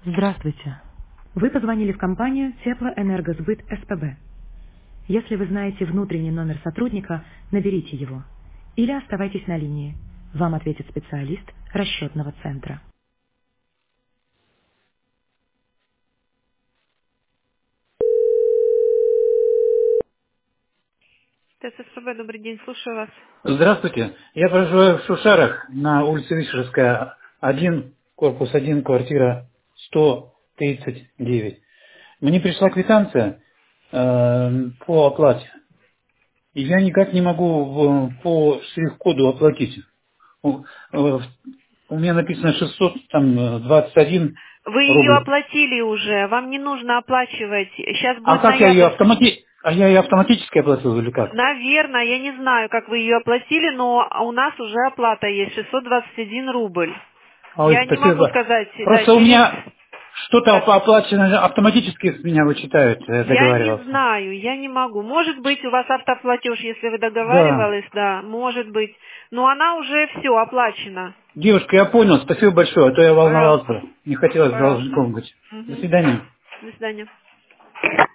Здравствуйте. Вы позвонили в компанию Теплоэнергосбыт СПБ. Если вы знаете внутренний номер сотрудника, наберите его. Или оставайтесь на линии. Вам ответит специалист расчетного центра. ТССПБ, добрый день, слушаю вас. Здравствуйте. Я проживаю в Шушарах на улице Вишерская, 1, корпус 1, квартира 139. Мне пришла квитанция по оплате. И я никак не могу по штрих-коду оплатить. У меня написано 621 Вы ее рубль. оплатили уже, вам не нужно оплачивать. Сейчас А будет как я ее ноябрь. автоматически оплатил или как? Наверное, я не знаю, как вы ее оплатили, но у нас уже оплата есть, 621 рубль. Ой, Я не могу спасибо. сказать, да, Просто у через... меня что-то Да. оплачено автоматически с меня вычитают, я Я не договаривался. знаю, я не могу. Может быть, у вас автоплатеж, если вы Да. договаривались, да, может быть. Но она уже все оплачена. Девушка, я понял, спасибо большое, а то я Пожалуйста. волновался. Не хотелось Пожалуйста. должником быть. До Мгм. свидания. До свидания.